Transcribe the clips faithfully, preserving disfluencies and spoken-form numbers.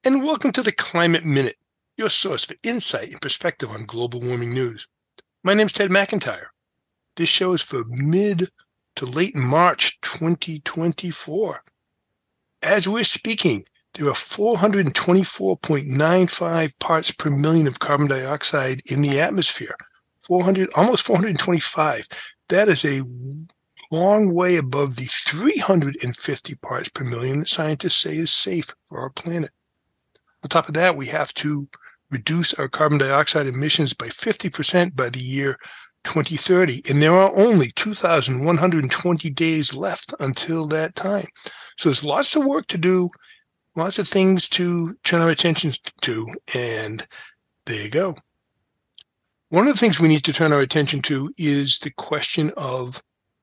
and welcome to the Climate Minute, your source for insight and perspective on global warming news. My name is Ted McIntyre. This show is for mid to late March twenty twenty-four. As we're speaking, there are four hundred twenty-four point nine five parts per million of carbon dioxide in the atmosphere. four hundred, almost four hundred twenty-five. That is a long way above the three hundred fifty parts per million that scientists say is safe for our planet. On top of that, we have to reduce our carbon dioxide emissions by fifty percent by the year twenty thirty. And there are only two thousand one hundred twenty days left until that time. So there's lots of work to do, lots of things to turn our attention to, and there you go. One of the things we need to turn our attention to is the question of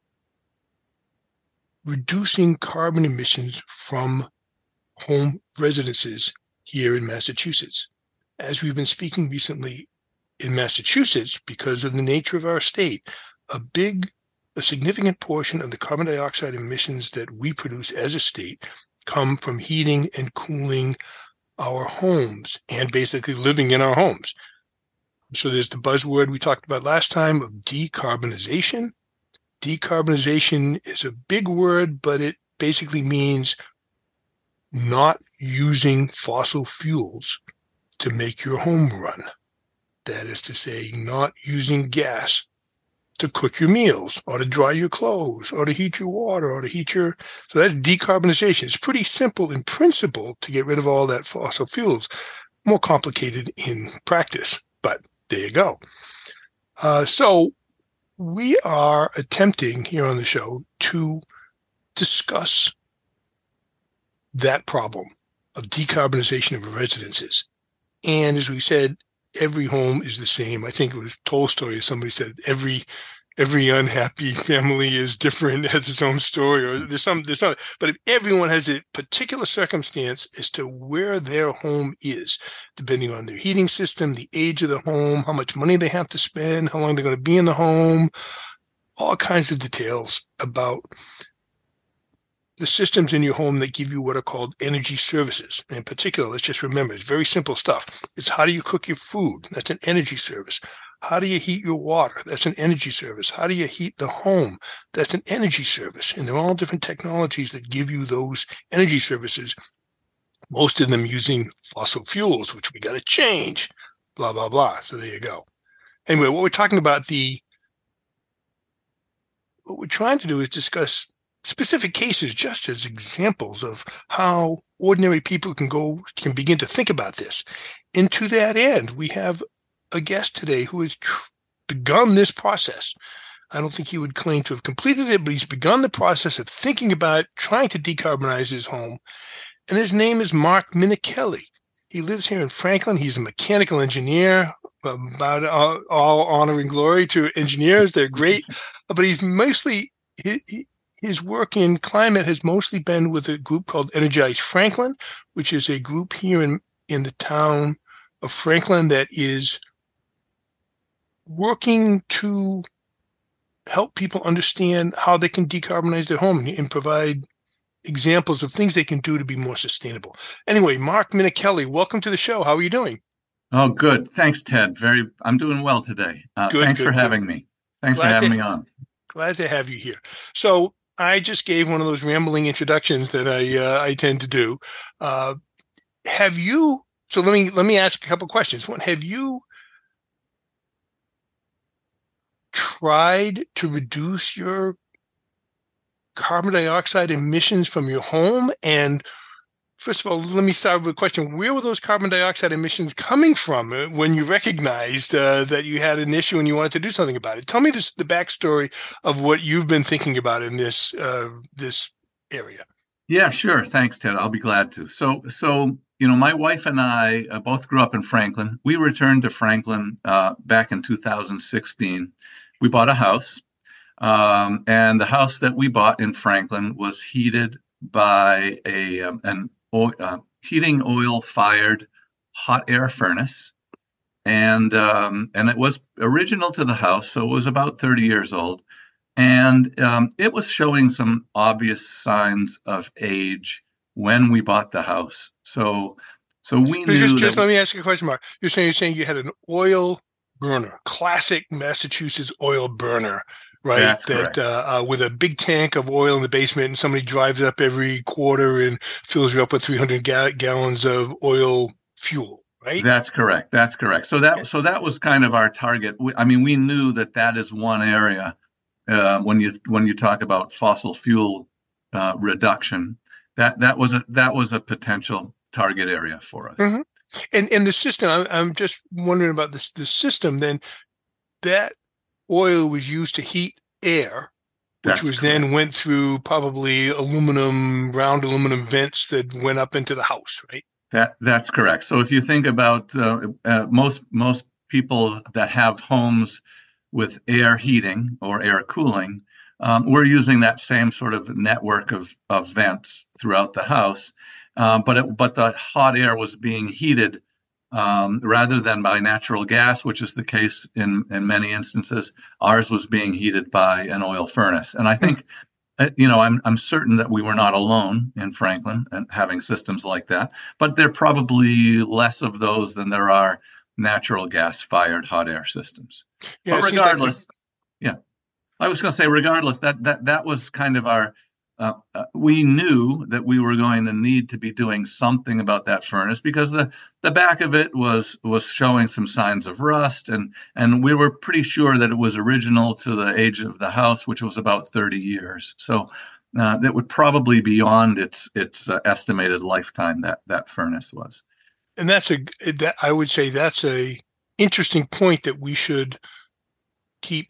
reducing carbon emissions from home residences here in Massachusetts. As we've been speaking recently in Massachusetts, because of the nature of our state, a big, a significant portion of the carbon dioxide emissions that we produce as a state come from heating and cooling our homes and basically living in our homes. So there's the buzzword we talked about last time of decarbonization. Decarbonization is a big word, but it basically means not using fossil fuels to make your home run. That is to say, not using gas to cook your meals or to dry your clothes or to heat your water or to heat your... So that's decarbonization. It's pretty simple in principle to get rid of all that fossil fuels. More complicated in practice, but there you go. Uh, so we are attempting here on the show to discuss that problem of decarbonization of residences. And as we said, every home is the same. I think it was Tolstoy, somebody said, every every unhappy family is different, has its own story, or there's some, there's some, but if everyone has a particular circumstance as to where their home is, depending on their heating system, the age of the home, how much money they have to spend, how long they're going to be in the home, all kinds of details about the systems in your home that give you what are called energy services. In particular, let's just remember, it's very simple stuff. It's how do you cook your food? That's an energy service. How do you heat your water? That's an energy service. How do you heat the home? That's an energy service. And they're all different technologies that give you those energy services, most of them using fossil fuels, which we got to change, blah, blah, blah. So there you go. Anyway, what we're talking about, the what we're trying to do is discuss specific cases just as examples of how ordinary people can go, can begin to think about this. And to that end, we have a guest today who has tr- begun this process. I don't think he would claim to have completed it, but he's begun the process of thinking about trying to decarbonize his home. And his name is Mark Minichelli. He lives here in Franklin. He's a mechanical engineer. About all, all honor and glory to engineers. They're great. But he's mostly... He, he, His work in climate has mostly been with a group called Energize Franklin, which is a group here in, in the town of Franklin that is working to help people understand how they can decarbonize their home and, and provide examples of things they can do to be more sustainable. Anyway, Mark Minichelli, welcome to the show. How are you doing? Oh, good. Thanks, Ted. Very, I'm doing well today. Uh, good, thanks good, for good. having me. Thanks glad for having to, me on. Glad to have you here. So I just gave one of those rambling introductions that I uh, I tend to do. Uh, have you? So let me let me ask a couple questions. One, have you tried to reduce your carbon dioxide emissions from your home? And first of all, let me start with a question. Where were those carbon dioxide emissions coming from when you recognized uh, that you had an issue and you wanted to do something about it? Tell me this, the backstory of what you've been thinking about in this uh, this area. Yeah, sure. Thanks, Ted. I'll be glad to. So, so you know, my wife and I uh, both grew up in Franklin. We returned to Franklin uh, back in two thousand sixteen. We bought a house, um, and the house that we bought in Franklin was heated by a um, an oil, uh, heating oil-fired hot air furnace, and um, and it was original to the house, so it was about thirty years old, and um, it was showing some obvious signs of age when we bought the house. So So we knew just, just that. let me ask you a question, Mark. You're saying you're saying you had an oil burner, classic Massachusetts oil burner, right? That's That correct. uh, uh, with a big tank of oil in the basement, and somebody drives up every quarter and fills you up with three hundred ga- gallons of oil fuel, right? That's correct. That's correct. So that so that was kind of our target. We, I mean, we knew that that is one area uh, when you when you talk about fossil fuel uh, reduction, that that was a that was a potential target area for us. Mm-hmm. And and the system, I'm, I'm just wondering about this the system. Then that oil was used to heat air, which That's was correct. then went through probably aluminum, round aluminum vents that went up into the house, right? That that's correct. So if you think about uh, uh, most most people that have homes with air heating or air cooling, um, we're using that same sort of network of, of vents throughout the house. Uh, but it, but the hot air was being heated um, rather than by natural gas, which is the case in in many instances. Ours was being heated by an oil furnace, and I think uh, you know, I'm I'm certain that we were not alone in Franklin and having systems like that, but there are probably less of those than there are natural gas fired hot air systems. Yeah, But it seems like the, regardless, yeah, I was going to say regardless that that that was kind of our uh, uh, we knew that we were going to need to be doing something about that furnace because the the back of it was was showing some signs of rust, and and we were pretty sure that it was original to the age of the house, which was about thirty years. So uh, that would probably be beyond its its uh, estimated lifetime, that that furnace was. and that's a that I would say that's a interesting point that we should keep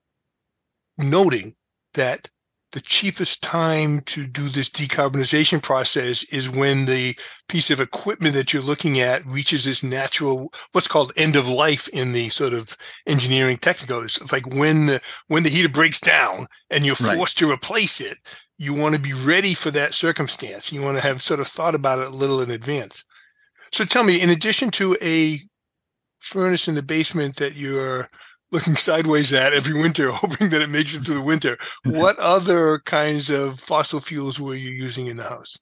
noting that the cheapest time to do this decarbonization process is when the piece of equipment that you're looking at reaches this natural, what's called end of life in the sort of engineering technical. It's like when the when the heater breaks down and you're Right. forced to replace it, you want to be ready for that circumstance. You want to have sort of thought about it a little in advance. So tell me, in addition to a furnace in the basement that you're looking sideways at every winter, hoping that it makes it through the winter, what other kinds of fossil fuels were you using in the house?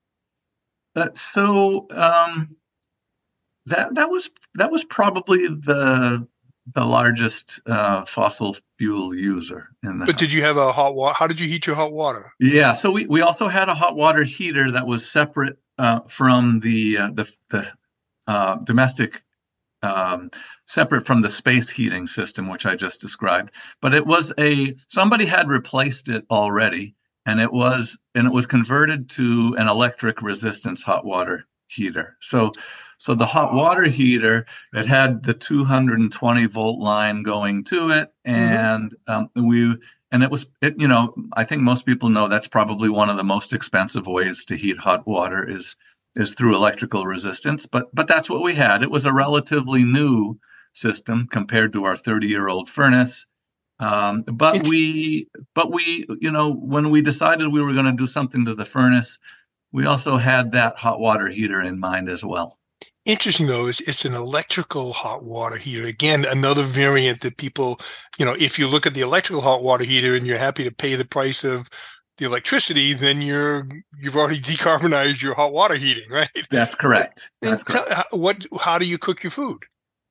Uh, so um, that that was that was probably the the largest uh, fossil fuel user in the But did you house. have a hot water? How did you heat your hot water? Yeah, so we, we also had a hot water heater that was separate uh, from the uh, the the uh, domestic, um, separate from the space heating system, which I just described. But it was a somebody had replaced it already, and it was and it was converted to an electric resistance hot water heater. So so the hot water heater, it had the two hundred twenty volt line going to it, Mm-hmm. and um, we and it was it you know I think most people know that's probably one of the most expensive ways to heat hot water is is through electrical resistance, but but that's what we had. It was a relatively new system compared to our thirty year old furnace. Um, but Int- we but we you know when we decided we were going to do something to the furnace, we also had that hot water heater in mind as well. Interesting though is it's an electrical hot water heater. Again, another variant that people, you know, if you look at the electrical hot water heater and you're happy to pay the price of the electricity, then you're you've already decarbonized your hot water heating, right? That's correct. That's And tell, correct. what? How do you cook your food?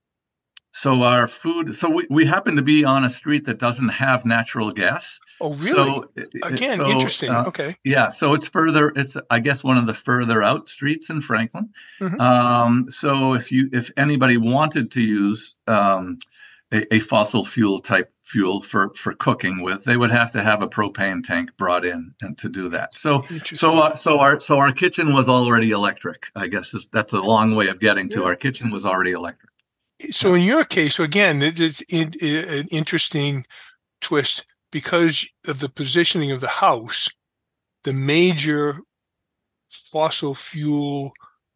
So our food, so we, we happen to be on a street that doesn't have natural gas. Oh, really? So, it- it- Again, so interesting. uh, Okay. yeah, so it's further, it's, I guess, one of the further out streets in Franklin. Hmm. Um, so if you, if anybody wanted to use um, a, a fossil fuel type fuel for, for cooking with, they would have to have a propane tank brought in and to do that. So, so, Interesting. uh, so our, so our kitchen was already electric, I guess is, that's a long way of getting to Yeah. our kitchen was already electric. So in your case, so again, it's in, in, an interesting twist because of the positioning of the house. The major fossil fuel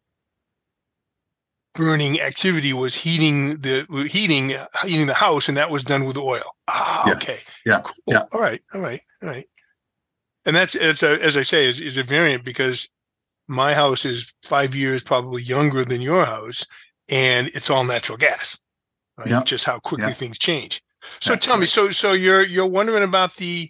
burning activity was heating the heating heating the house, and that was done with oil. Ah, Yeah, okay, yeah, cool. yeah. All right, all right, all right. And that's it's a, as I say, is, is a variant because my house is five years probably younger than your house, and it's all natural gas. Right, Yeah, just how quickly yeah, things change. So that's tell me, right. so so you're you're wondering about the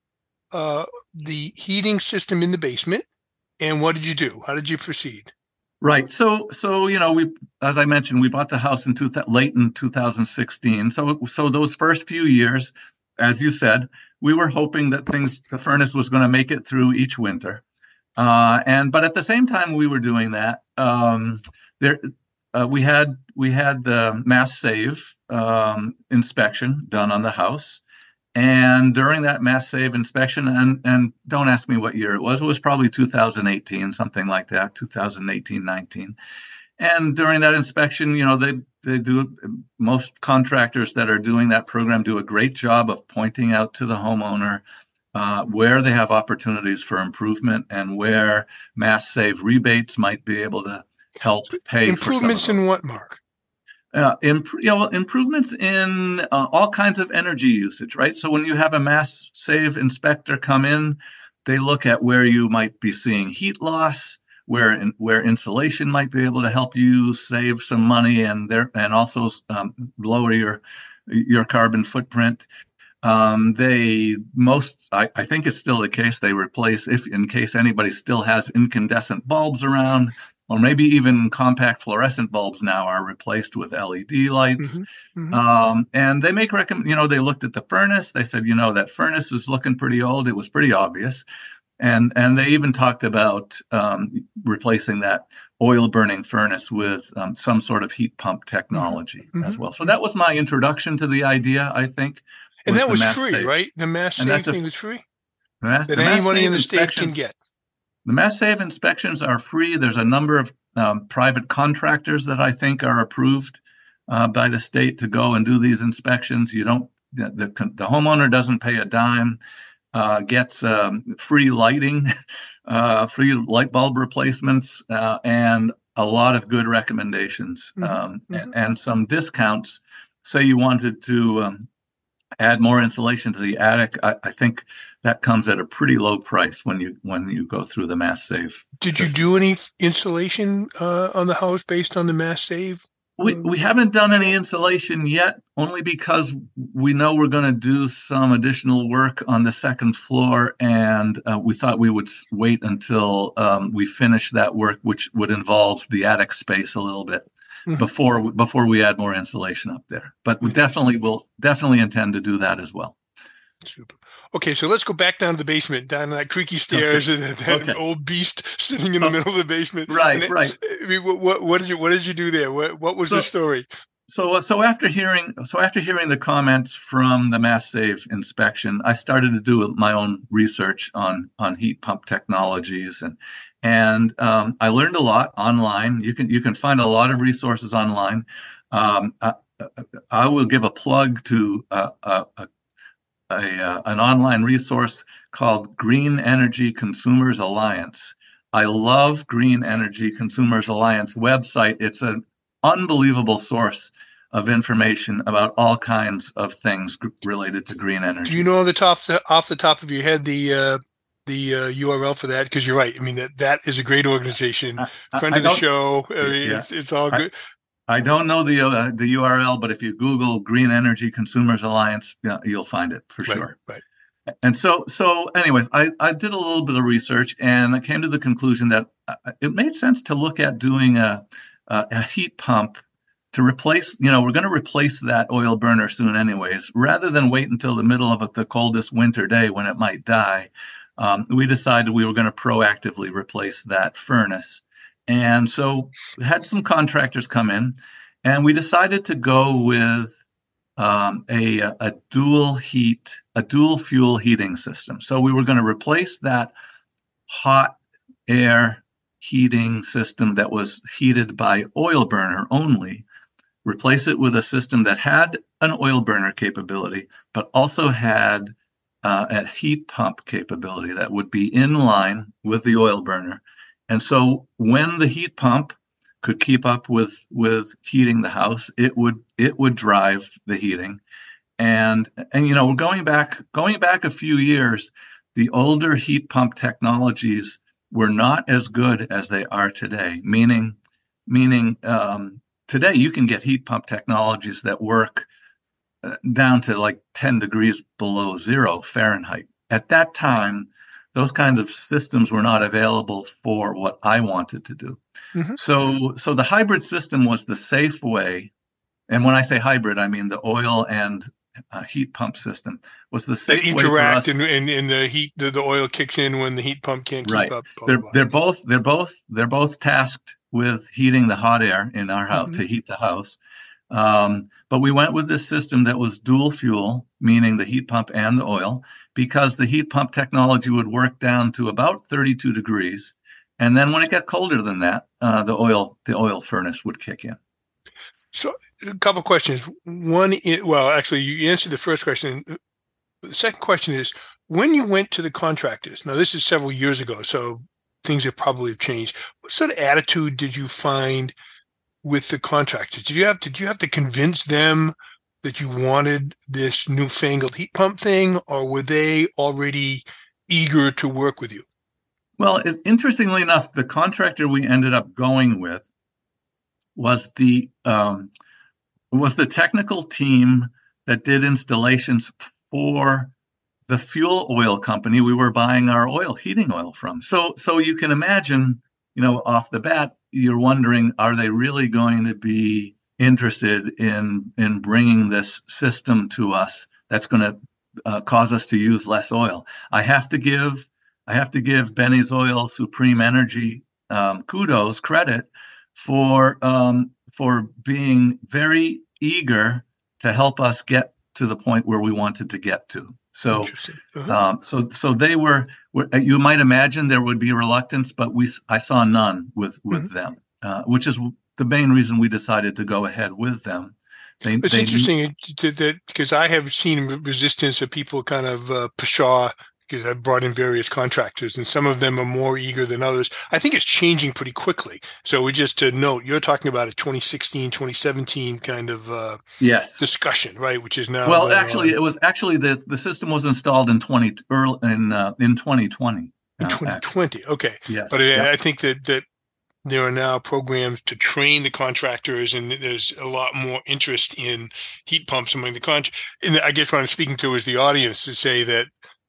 uh the heating system in the basement, and what did you do? How did you proceed? Right. So, so you know, we, as I mentioned, we bought the house in two, late in two thousand sixteen. So, so those first few years, as you said, we were hoping that things, the furnace was going to make it through each winter. Uh, and but at the same time we were doing that, um, there uh, we had we had the mass save um, inspection done on the house. And during that mass save inspection, and and don't ask me what year it was, it was probably two thousand eighteen, something like that, two thousand eighteen, nineteen. And during that inspection, you know, they they do most contractors that are doing that program do a great job of pointing out to the homeowner uh, where they have opportunities for improvement and where mass save rebates might be able to help pay for some of Improvements in those. what, Mark? Uh, imp- you know, improvements in uh, all kinds of energy usage, right? So when you have a mass save inspector come in, they look at where you might be seeing heat loss, where in, where insulation might be able to help you save some money and there and also um, lower your your carbon footprint. Um, they most, I, I think it's still the case, they replace, if in case anybody still has incandescent bulbs around, or maybe even compact fluorescent bulbs now are replaced with L E D lights. Mm-hmm. Mm-hmm. Um, and they make recommend, you know, they looked at the furnace. They said, you know, that furnace is looking pretty old. It was pretty obvious. And and they even talked about um, replacing that oil burning furnace with um, some sort of heat pump technology Mm-hmm. as well. So that was my introduction to the idea, I think. And Was that the was mass free, save. right? The mass And save that's a, thing was free? the mass, That the mass anybody save in the state can inspections, get. the mass save inspections are free. There's a number of um, private contractors that I think are approved uh, by the state to go and do these inspections. You don't, the, the, the homeowner doesn't pay a dime, uh, gets um, free lighting, uh, free light bulb replacements, uh, and a lot of good recommendations Mm-hmm. um, Mm-hmm. and, and some discounts. Say you wanted to um, add more insulation to the attic, I, I think that comes at a pretty low price when you when you go through the mass save Did system. you do any insulation uh, on the house based on the mass save? We Um, we haven't done any insulation yet, only because we know we're going to do some additional work on the second floor, and uh, we thought we would wait until um, we finish that work, which would involve the attic space a little bit Mhm. before before we add more insulation up there. But we definitely will definitely intend to do that as well. Super. Okay, so let's go back down to the basement, down that creaky stairs, Okay. and that Okay. old beast sitting in the Oh, middle of the basement. right, And right. I mean, what, what, what did you what did you do there? What what was So, the story? So, so after hearing, so after hearing the comments from the mass save inspection, I started to do my own research on on heat pump technologies, and and um, I learned a lot online. You can you can find a lot of resources online. Um, I, I will give a plug to uh, a, a, a, a an online resource called Green Energy Consumers Alliance. I love Green Energy Consumers Alliance website. It's an unbelievable source of information about all kinds of things related to green energy. Do you know off the top off the top of your head the uh, the uh, U R L for that? Because you're right. I mean that that is a great organization, I, friend I of the don't, show. I mean, yeah, it's it's all I, good. I don't know the uh, the U R L, but if you Google Green Energy Consumers Alliance, yeah, you'll find it for Right, sure. right. And so, so anyways, I, I did a little bit of research and I came to the conclusion that it made sense to look at doing a, a, a heat pump to replace, you know, we're going to replace that oil burner soon anyways, rather than wait until the middle of the coldest winter day when it might die. Um, we decided we were going to proactively replace that furnace. And so we had some contractors come in and we decided to go with um, a, a dual heat, a dual fuel heating system. So we were going to replace that hot air heating system that was heated by oil burner only, replace it with a system that had an oil burner capability, but also had uh, a heat pump capability that would be in line with the oil burner. And so when the heat pump could keep up with with heating the house, it would it would drive the heating. And and you know, going back going back a few years, the older heat pump technologies were not as good as they are today. Meaning, meaning um, today you can get heat pump technologies that work uh, down to like ten degrees below zero Fahrenheit. At that time, those kinds of systems were not available for what I wanted to do. Mm-hmm. So, so the hybrid system was the safe way. And when I say hybrid, I mean the oil and uh, heat pump system was the safe That way for interact us. and, and, and the heat, the, the oil kicks in when the heat pump can't Right. keep up. Blah, They're blah, blah. they're both they're both they're both tasked with heating the hot air in our house, Mm-hmm. to heat the house. Um, but we went with this system that was dual fuel, meaning the heat pump and the oil, because the heat pump technology would work down to about thirty-two degrees, and then when it got colder than that, uh, the oil the oil furnace would kick in. So, a couple questions. One, well, actually, you answered the first question. The second question is, when you went to the contractors, now this is several years ago, so things have probably changed. What sort of attitude did you find with the contractors? Did you have did you have to convince them that you wanted this newfangled heat pump thing, or were they already eager to work with you? Well, it, interestingly enough, the contractor we ended up going with was the um, was the technical team that did installations for the fuel oil company we were buying our oil heating oil from. So, so you can imagine, you know, off the bat, you're wondering, are they really going to be interested in in bringing this system to us that's going to uh, cause us to use less oil? I have to give I have to give Benny's Oil Supreme Energy um, kudos, credit for um, for being very eager to help us get to the point where we wanted to get to. So, uh-huh. um, so, so they were, were. You might imagine there would be reluctance, but we, I saw none with with mm-hmm. them, uh, which is the main reason we decided to go ahead with them. They, it's they, interesting that because I have seen resistance of people kind of uh, pshaw, because I've brought in various contractors, and some of them are more eager than others. I think it's changing pretty quickly. So we just to note, you're talking about a twenty sixteen, twenty seventeen kind of uh, yes. discussion, right? Which is now well, actually, on. it was actually the, the system was installed in twenty early in uh, in twenty twenty. In uh, twenty twenty, actually. Okay. Yes. But yep. I, I think that that there are now programs to train the contractors, and there's a lot more interest in heat pumps among the con. And I guess what I'm speaking to is the audience to say that.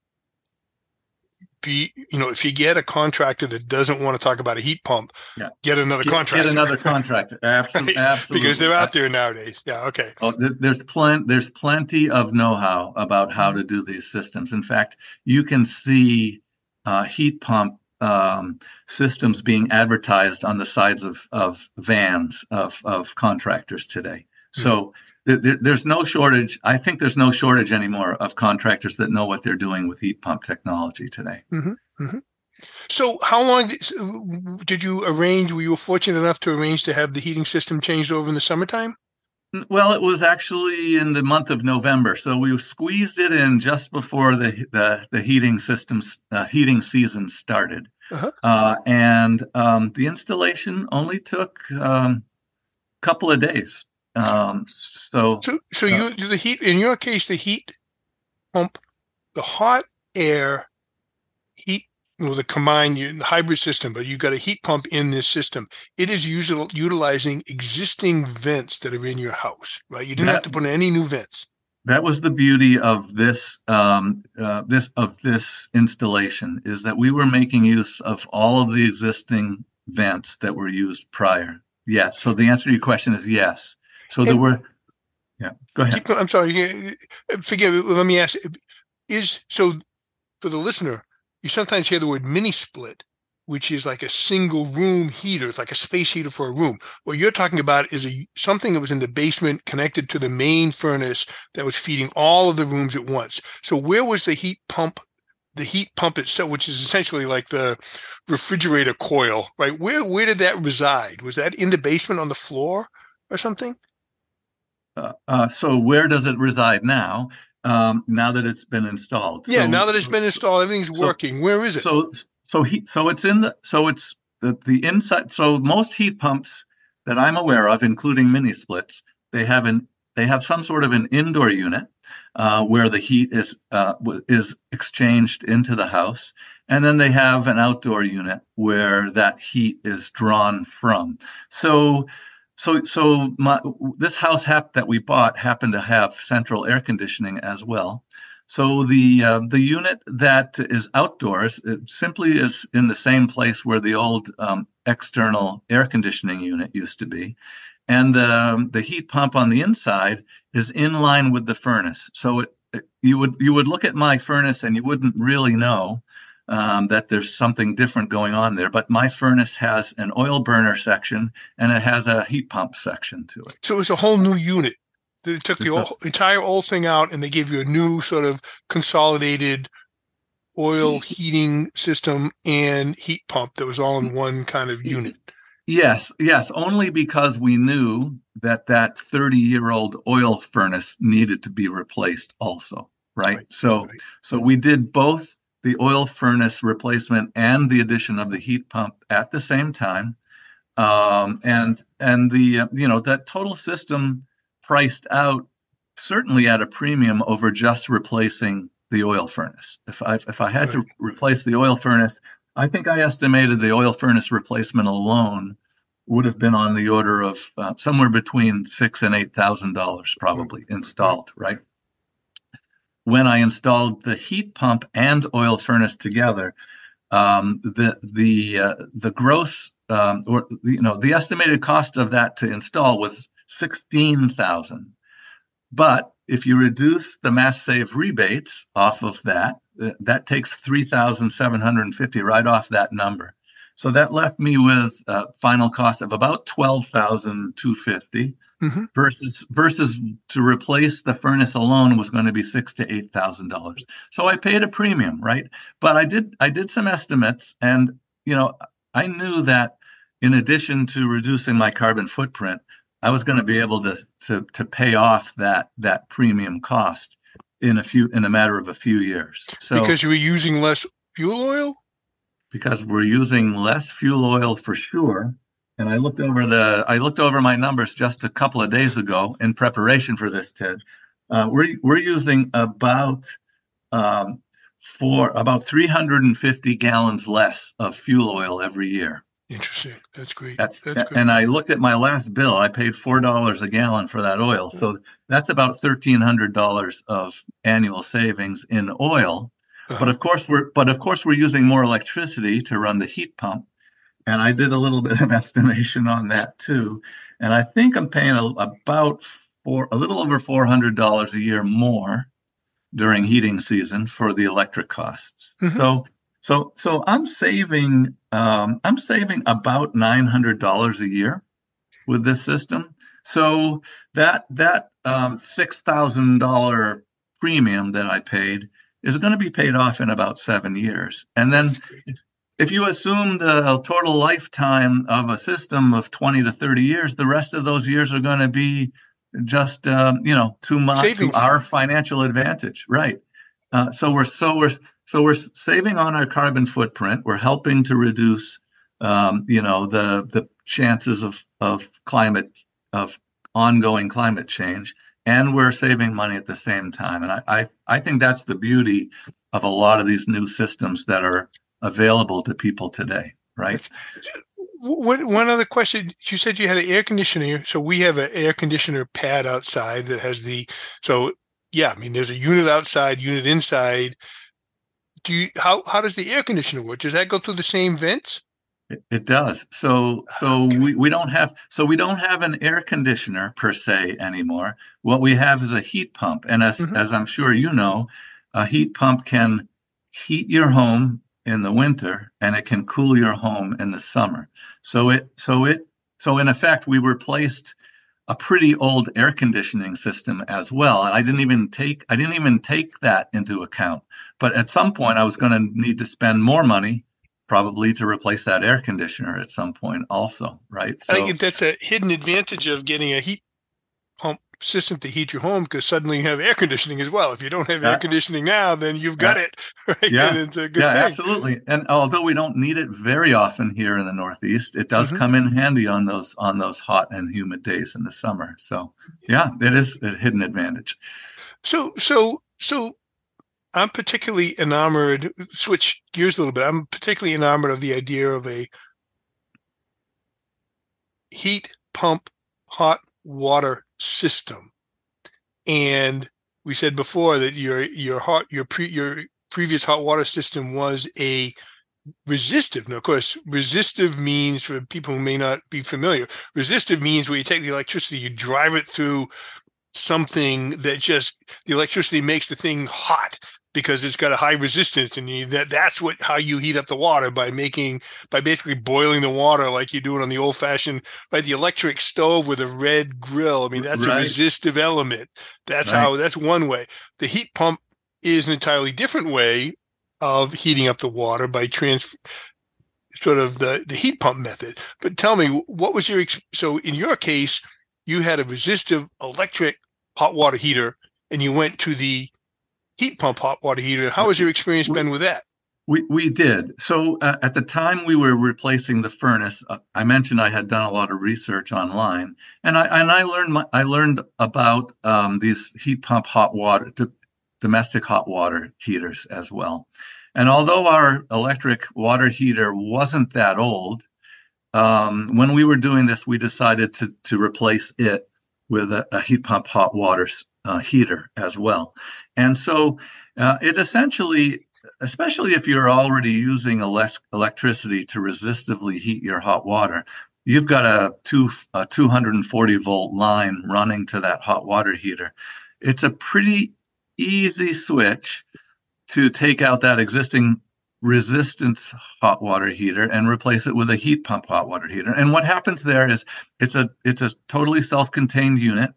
Be, you know, if you get a contractor that doesn't want to talk about a heat pump, yeah. get another get, contractor. Get another contractor. Absolutely, right? absolutely. Because they're out there nowadays. Yeah. Okay. Oh, there's plenty. There's plenty of know-how about how to do these systems. In fact, you can see uh, heat pump um, systems being advertised on the sides of of vans of of contractors today. So. Mm-hmm. There, there's no shortage. I think there's no shortage anymore of contractors that know what they're doing with heat pump technology today. Mm-hmm, mm-hmm. So how long did, did you arrange, were you fortunate enough to arrange to have the heating system changed over in the summertime? Well, it was actually in the month of November. So we squeezed it in just before the the, the heating systems, uh, heating season started. Uh-huh. Uh, and um, the installation only took a um, couple of days. Um, so, so, so uh, you, the heat, in your case, the heat pump, the hot air heat, well, the combined the hybrid system, but you've got a heat pump in this system. It is usual, utilizing existing vents that are in your house, right? You didn't that, have to put in any new vents. That was the beauty of this, um, uh, this, of this installation, is that we were making use of all of the existing vents that were used prior. Yes. So the answer to your question is yes. So there and, were, yeah, go ahead. I'm sorry, forgive me, let me ask, is, so for the listener, you sometimes hear the word mini split, which is like a single room heater, it's like a space heater for a room. What you're talking about is a something that was in the basement connected to the main furnace that was feeding all of the rooms at once. So where was the heat pump, the heat pump itself, which is essentially like the refrigerator coil, right? Where, where did that reside? Was that in the basement on the floor or something? Uh, uh, so where does it reside now? Um, now that it's been installed. Yeah, so, now that it's been installed, everything's so, working. Where is it? So, so he, so it's in the, so it's the the inside. So most heat pumps that I'm aware of, including mini splits, they have an they have some sort of an indoor unit uh, where the heat is uh, is exchanged into the house, and then they have an outdoor unit where that heat is drawn from. So. So, so my, this house hap that we bought happened to have central air conditioning as well. So the uh, the unit that is outdoors, it simply is in the same place where the old um, external air conditioning unit used to be, and the the heat pump on the inside is in line with the furnace. So it, it, you would you would look at my furnace and you wouldn't really know um, that there's something different going on there. But my furnace has an oil burner section and it has a heat pump section to it. So it was a whole new unit. They took the It's a, old, entire old thing out and they gave you a new sort of consolidated oil heating system and heat pump that was all in one kind of unit. Yes, yes, only because we knew that that thirty-year-old oil furnace needed to be replaced also, right? Right, So, right. so we did both the oil furnace replacement and the addition of the heat pump at the same time. Um, and and the uh, you know that total system priced out certainly at a premium over just replacing the oil furnace. If I if I had Right. to replace the oil furnace, I think I estimated the oil furnace replacement alone would have been on the order of uh, somewhere between six and eight thousand dollars probably Right. installed. Right. When I installed the heat pump and oil furnace together, um, the the uh, the gross um, or you know the estimated cost of that to install was sixteen thousand. But if you reduce the Mass Save rebates off of that, uh, that takes three thousand seven hundred fifty right off that number. So that left me with a final cost of about twelve thousand two hundred fifty. Mm-hmm. versus versus to replace the furnace alone was going to be six to eight thousand dollars. So I paid a premium, right? But I did I did some estimates, and you know I knew that in addition to reducing my carbon footprint, I was going to be able to to to pay off that that premium cost in a few in a matter of a few years. So Because you were using less fuel oil? because we're using less fuel oil for sure. And I looked over the I looked over my numbers just a couple of days ago in preparation for this, Ted. Uh, we're we're using about um, for about three hundred fifty gallons less of fuel oil every year. Interesting. That's great. That's That's great. and I looked at my last bill. I paid four dollars a gallon for that oil, so that's about thirteen hundred dollars of annual savings in oil. Uh-huh. But of course we're but of course we're using more electricity to run the heat pump. And I did a little bit of estimation on that too. And I think I'm paying a, about four, a little over four hundred dollars a year more during heating season for the electric costs. Mm-hmm. So, so, so I'm saving, um, I'm saving about nine hundred dollars a year with this system. So that, that um, six thousand dollars premium that I paid is going to be paid off in about seven years. And then if you assume the total lifetime of a system of twenty to thirty years, the rest of those years are going to be just, um, you know, to, my, to our financial advantage. Right. Uh, so we're so we're so we're saving on our carbon footprint. We're helping to reduce, um, you know, the the chances of of climate of ongoing climate change, and we're saving money at the same time. And I I, I think that's the beauty of a lot of these new systems that are available to people today, right? One, one other question. You said you had an air conditioner. So we have an air conditioner pad outside that has the, so yeah, I mean, there's a unit outside, unit inside. Do you, how, how does the air conditioner work? Does that go through the same vents? It, it does. So, so okay. we, we don't have, so we don't have an air conditioner per se anymore. What we have is a heat pump. And as, mm-hmm. as I'm sure you know, a heat pump can heat your home in the winter and it can cool your home in the summer. So it so it so in effect we replaced a pretty old air conditioning system as well. And I didn't even take I didn't even take that into account. But at some point I was going to need to spend more money probably to replace that air conditioner at some point also, right? So, I think that's a hidden advantage of getting a heat pump system to heat your home, because suddenly you have air conditioning as well. If you don't have yeah. air conditioning now, then you've got yeah. it, right? Yeah, and it's a good yeah, thing. Absolutely. And although we don't need it very often here in the Northeast, it does mm-hmm. come in handy on those on those hot and humid days in the summer. So yeah, it is a hidden advantage. So so so I'm particularly enamored, switch gears a little bit. I'm particularly enamored of the idea of a heat pump hot water system. And we said before that your your hot your pre your previous hot water system was a resistive. Now, of course, resistive means, for people who may not be familiar, resistive means where you take the electricity, you drive it through something that just the electricity makes the thing hot because it's got a high resistance, and you, that that's what how you heat up the water, by making by basically boiling the water like you do it on the old fashioned, right, the electric stove with a red grill. I mean, that's a Right, resistive element. That's right, how that's one way. The heat pump is an entirely different way of heating up the water by trans sort of the the heat pump method. But tell me, what was your so in your case, you had a resistive electric hot water heater, and you went to the heat pump hot water heater. How has your experience we been with that? we, we did. So uh, at the time we were replacing the furnace, uh, I mentioned I had done a lot of research online, and I and I learned my, I learned about um, these heat pump hot water d- domestic hot water heaters as well. And although our electric water heater wasn't that old, um, when we were doing this, we decided to to replace it with a, a heat pump hot water uh, heater as well. And so uh, it essentially, especially if you're already using a less electricity to resistively heat your hot water, you've got a two a two hundred forty volt line running to that hot water heater. It's a pretty easy switch to take out that existing resistance hot water heater and replace it with a heat pump hot water heater. And what happens there is it's a it's a totally self-contained unit.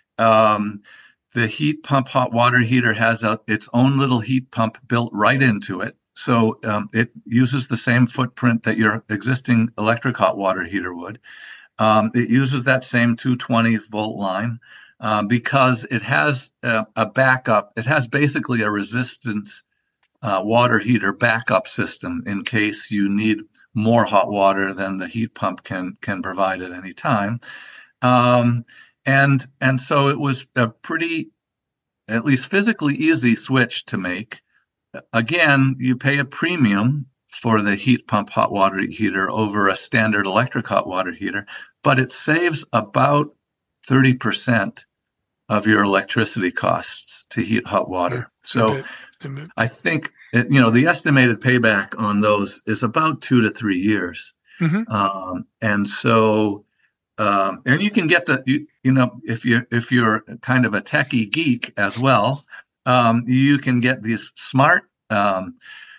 Um, the heat pump hot water heater has a, its own little heat pump built right into it. So um, it uses the same footprint that your existing electric hot water heater would. Um, it uses that same two hundred twenty volt line uh, because it has a, a backup. It has basically a resistance uh, water heater backup system in case you need more hot water than the heat pump can can provide at any time. Um, and and so it was a pretty, at least physically easy switch to make. Again, you pay a premium for the heat pump hot water heater over a standard electric hot water heater, but it saves about thirty percent of your electricity costs to heat hot Yeah, water. I So bet. I bet. I think, it, you know, the estimated payback on those is about two to three years. Mm-hmm. Um, and so, um, and you can get the, you, you know, if you're, if you're kind of a techie geek as well, um, you can get these smart, um,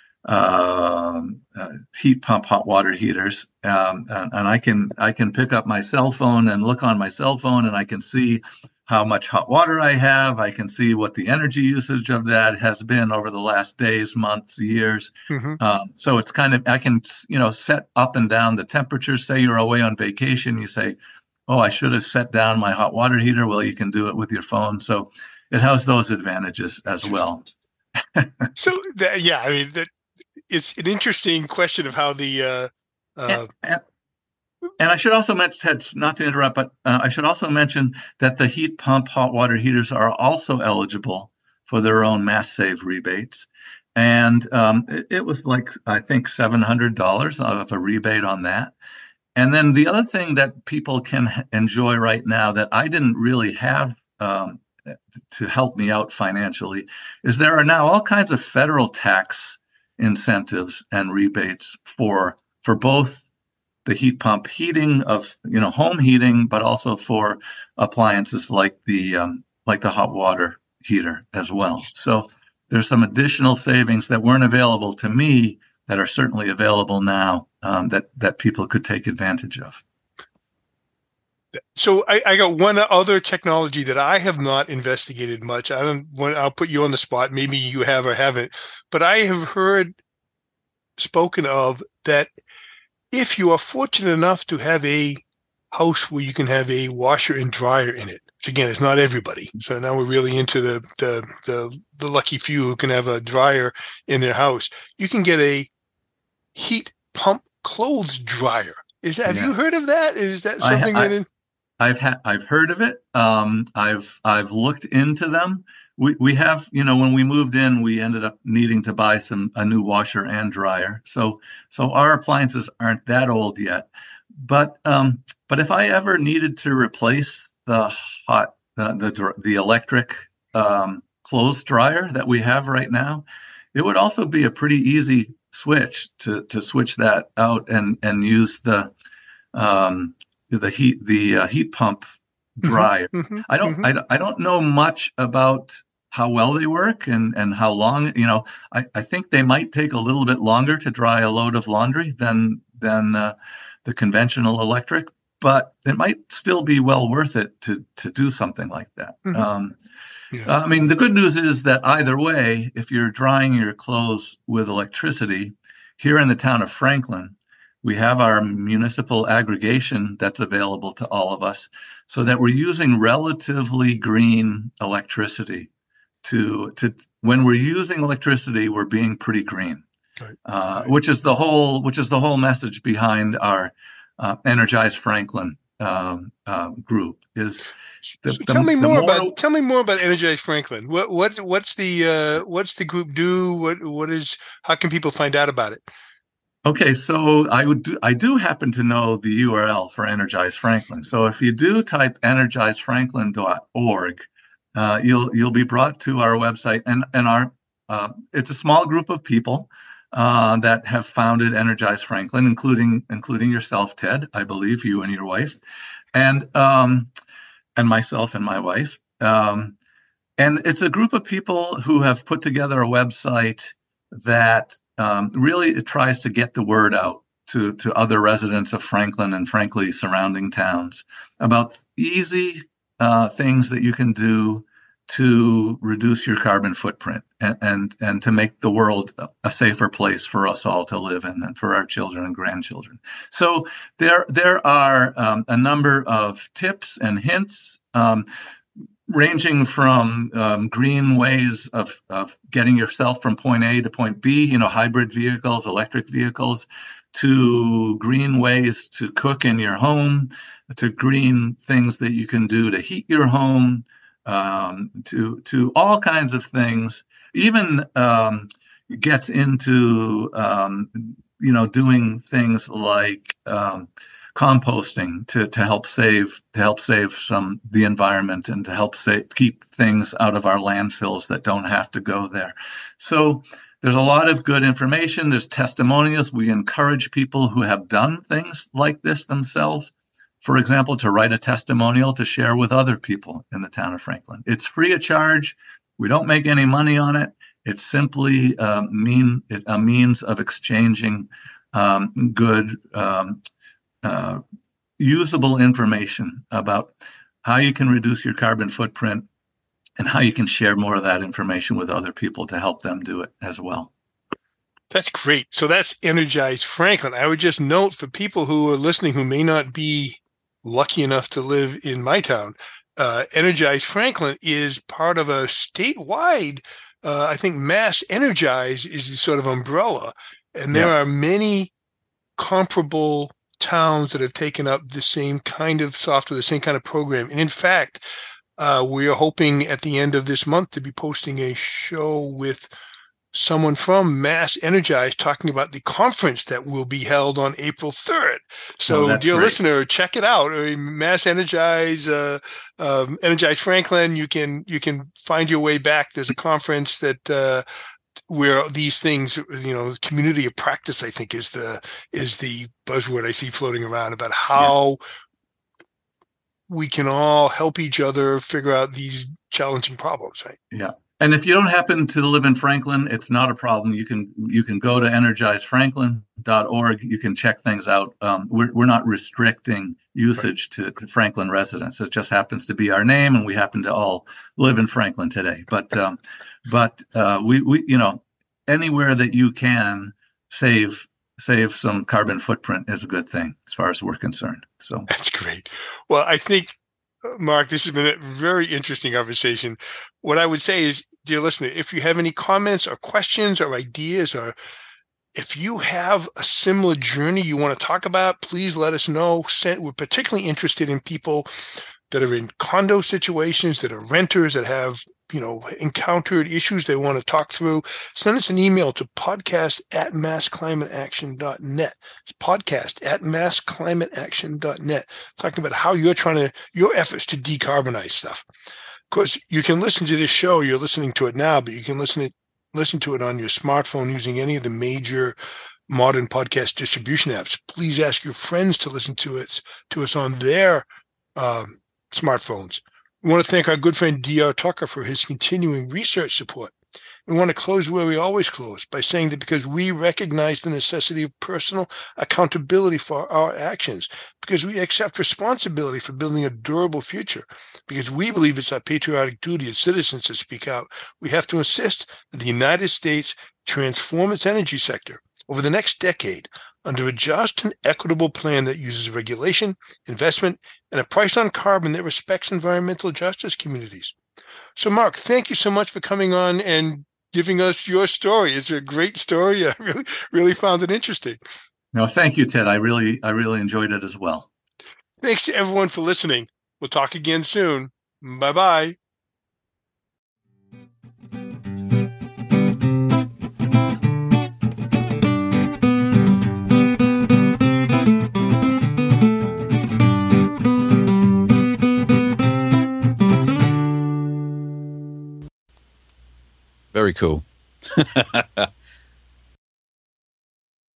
um, uh, heat pump hot water heaters, um, and, and I can I can pick up my cell phone and look on my cell phone, and I can see how much hot water I have. I can see what the energy usage of that has been over the last days, months, years. Mm-hmm. Um, so it's kind of I can you know set up and down the temperature. Say you're away on vacation, you say, "Oh, I should have set down my hot water heater." Well, you can do it with your phone, so it has those advantages as well. So that, yeah, I mean that it's an interesting question of how the uh, And, uh, and And I should also mention, not to interrupt, but uh, I should also mention that the heat pump hot water heaters are also eligible for their own mass save rebates. And um, it, it was like, I think, seven hundred dollars of a rebate on that. And then the other thing that people can enjoy right now that I didn't really have um, to help me out financially is there are now all kinds of federal tax incentives and rebates for for both the heat pump heating of you know home heating, but also for appliances like the um, like the hot water heater as well. So there's some additional savings that weren't available to me that are certainly available now um, that that people could take advantage of. so I, I got one other technology that I have not investigated much. I don't want, I'll put you on the spot. Maybe you have or haven't, but I have heard spoken of that if you are fortunate enough to have a house where you can have a washer and dryer in it, which again, it's not everybody. So now we're really into the the the, the lucky few who can have a dryer in their house. You can get a heat pump clothes dryer. Is that, have you Yeah, heard of that? Is that I, something I that? I've had I've heard of it. Um, I've I've looked into them. We we have you know when we moved in, we ended up needing to buy some a new washer and dryer. So so our appliances aren't that old yet. But um, but if I ever needed to replace the hot uh, the the electric um, clothes dryer that we have right now, it would also be a pretty easy switch to to switch that out and and use the um, the heat the uh, heat pump dryer. Mm-hmm, I don't mm-hmm. I, I don't know much about how well they work and and how long. You know, I, I think they might take a little bit longer to dry a load of laundry than than uh, the conventional electric, but it might still be well worth it to to do something like that. Mm-hmm. Um, Yeah. I mean, the good news is that either way, if you're drying your clothes with electricity, here in the town of Franklin, we have our municipal aggregation that's available to all of us, so that we're using relatively green electricity. To to when we're using electricity, we're being pretty green, Right. uh, Right. which is the whole which is the whole message behind our uh, Energize Franklin um, uh, group. Is the, So tell the me the more about more tell me more about Energize Franklin. What what what's the uh, what's the group do? What what is how can people find out about it? Okay, so I would do, I do happen to know the U R L for Energize Franklin. So if you do type energize franklin dot org, uh, you'll you'll be brought to our website, and and our uh, it's a small group of people uh, that have founded Energize Franklin, including including yourself, Ted, I believe, you and your wife, and um, and myself and my wife. Um, and it's a group of people who have put together a website that um, really it tries to get the word out to, to other residents of Franklin and frankly surrounding towns about easy uh, things that you can do to reduce your carbon footprint and, and and to make the world a safer place for us all to live in and for our children and grandchildren. So there there are um, a number of tips and hints. Um, ranging from um, green ways of, of getting yourself from point A to point B, you know, hybrid vehicles, electric vehicles, to green ways to cook in your home, to green things that you can do to heat your home, um, to to all kinds of things. Even um, gets into um, you know doing things like um, composting to, to help save to help save some the environment and to help save, keep things out of our landfills that don't have to go there. So there's a lot of good information. There's testimonials. We encourage people who have done things like this themselves, for example, to write a testimonial to share with other people in the town of Franklin. It's free of charge. We don't make any money on it. It's simply uh, mean a means of exchanging um, good um, Uh, usable information about how you can reduce your carbon footprint and how you can share more of that information with other people to help them do it as well. That's great. So that's Energize Franklin. I would just note for people who are listening who may not be lucky enough to live in my town, uh, Energize Franklin is part of a statewide, uh, I think Mass Energize is the sort of umbrella. And there Yes. are many comparable towns that have taken up the same kind of software, the same kind of program. And in fact, uh, we are hoping at the end of this month to be posting a show with someone from Mass Energize talking about the conference that will be held on April third. So, Oh, dear great. listener, check it out. Mass Energize, uh, um, Energize Franklin. You can you can find your way back. There's a conference that uh, where these things, you know, community of practice, I think, is the is the buzzword I see floating around about how yeah. we can all help each other figure out these challenging problems, right? Yeah. And if you don't happen to live in Franklin, it's not a problem. You can you can go to energize franklin dot org. You can check things out. Um, we're we're not restricting usage right. to, to Franklin residents. It just happens to be our name, and we happen to all live in Franklin today. But um, but uh, we we you know anywhere that you can save save some carbon footprint is a good thing as far as we're concerned. So that's great. Well, I think, Mark, this has been a very interesting conversation. What I would say is, dear listener, if you have any comments or questions or ideas, or if you have a similar journey you want to talk about, please let us know. We're particularly interested in people that are in condo situations, that are renters, that have, you know, encountered issues they want to talk through. Send us an email to podcast at mass climate action dot net. It's podcast at mass climate action dot net, talking about how you're trying to, your efforts to decarbonize stuff. course, you can listen to this show. You're listening to it now, but you can listen it listen to it on your smartphone using any of the major modern podcast distribution apps. Please ask your friends to listen to it to us on their um, smartphones. We want to thank our good friend D R Tucker for his continuing research support. We want to close where we always close, by saying that because we recognize the necessity of personal accountability for our actions, because we accept responsibility for building a durable future, because we believe it's our patriotic duty as citizens to speak out, we have to insist that the United States transform its energy sector over the next decade under a just and equitable plan that uses regulation, investment, and a price on carbon that respects environmental justice communities. So, Mark, thank you so much for coming on and giving us your story. It's a great story. I really, really found it interesting. No, thank you, Ted. I really, I really enjoyed it as well. Thanks to everyone for listening. We'll talk again soon. Bye-bye. Very cool.